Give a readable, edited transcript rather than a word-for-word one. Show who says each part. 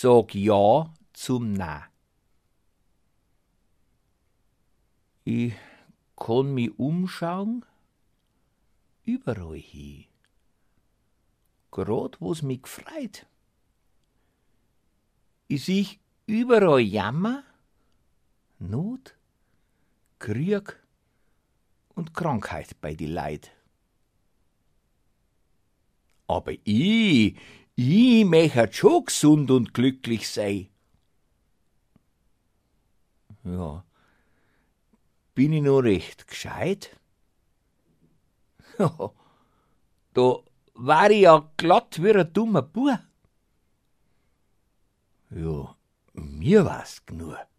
Speaker 1: sag ja zum Na. Ich kann mich umschauen, überall hin. Grad wo's mich gefreit. Ich sieh überall Jammer, Not, Krieg und Krankheit bei die Leid. Aber ich möcht schon gesund und glücklich sei. Ja, bin ich noch recht gescheit? Da war ich ja glatt wie ein dummer Bub. Ja, mir war's genug.